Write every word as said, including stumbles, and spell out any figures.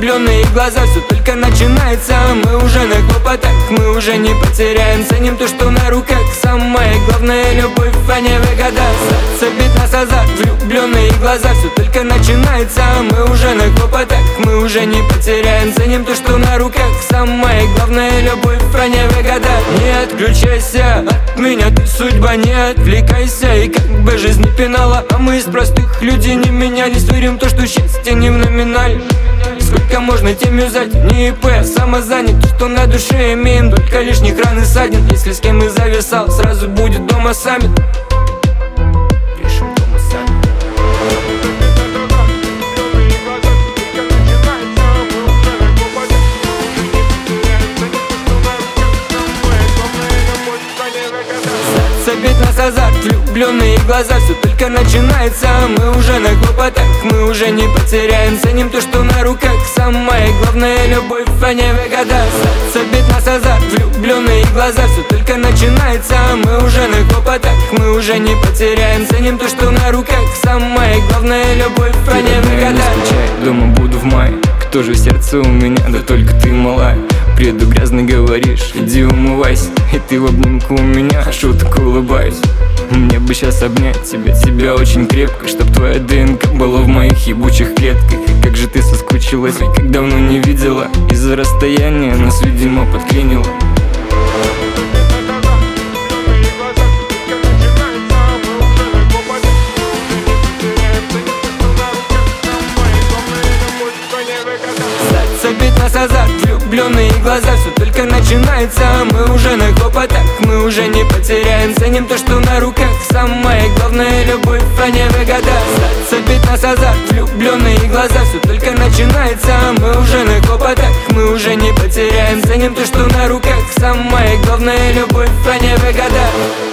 влюбленные глаза. Все только начинается, мы уже на хлопотах. Мы уже не потеряем, ценим то, что на руках. Самое главное — любовь, а не выгода. Забит нас азарт, влюбленные глаза. Все только начинается, мы уже на хлопотах. Мы уже не потеряем, ценим то, что на руках. Самое главное — любовь, а не выгода. Не отключайся от меня, ты судьба, не отвлекайся. И как бы жизнь не пинала, а мы из простых людей не менялись. Верим в то, что счастье не в номинале. Сколько можно тем юзать, не ИП, а самозанят. То, что на душе имеем, только лишних ран и ссадин. Если с кем и зависал, сразу будет дома саммит. Решим дома сами. Забит нас азарт, влюбленные глаза. Все только начинается, мы уже на хлопотах. Мы уже не потеряем, ценим то, что на руках. Самое главное — любовь, а не выгода. Забит нас азарт, влюбленные глаза. Все только начинается, мы уже на хлопотах. Мы уже не потеряем, ценим то, что на руках. Самое главное — любовь, а не выгода. Дома буду в мае. Кто же в сердце у меня? Да только ты, малая. Приеду грязный, говоришь, иди умывайся. И ты в обнимку у меня, шуток улыбаюсь. Мне бы сейчас обнять тебя, тебя очень крепко, чтоб твоя ДНК была в моих ебучих клетках. И как же ты соскучилась, как давно не видела. Из-за расстояния нас, видимо, подклинило. Забит нас азарт, влюбленные глаза. Все только начинается, мы уже на хлопотах. Мы уже не потеряем, ценим то, что на руках. Самое главное — любовь, а не выгода. Забит нас азарт, влюбленные глаза. Все только начинается, мы уже на хлопотах. Мы уже не потеряем, ценим то, что на руках. Самое главное — любовь, а не выгода.